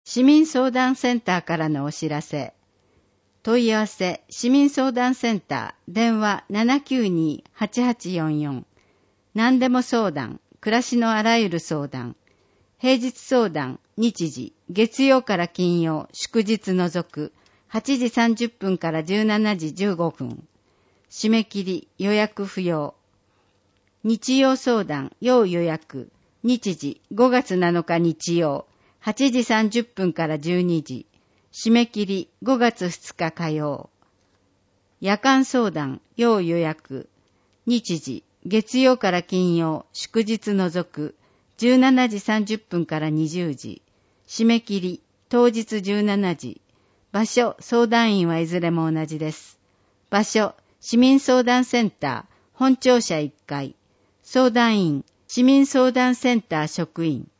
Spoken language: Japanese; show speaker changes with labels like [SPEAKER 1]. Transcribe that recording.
[SPEAKER 1] 市民相談センターからのお知らせ。問い合わせ、市民相談センター、電話 792-8844。何でも相談、暮らしのあらゆる相談。平日相談、日時、月曜から金曜、祝日除く、8時30分から17時15分。締め切り、予約不要。日曜相談、要予約。日時、5月7日日曜、8時30分から12時。締め切り、5月2日火曜。夜間相談、要予約。日時、月曜から金曜、祝日除く、17時30分から20時。締め切り、当日17時。場所、相談員はいずれも同じです。場所、市民相談センター、本庁舎1階。相談員、市民相談センター職員。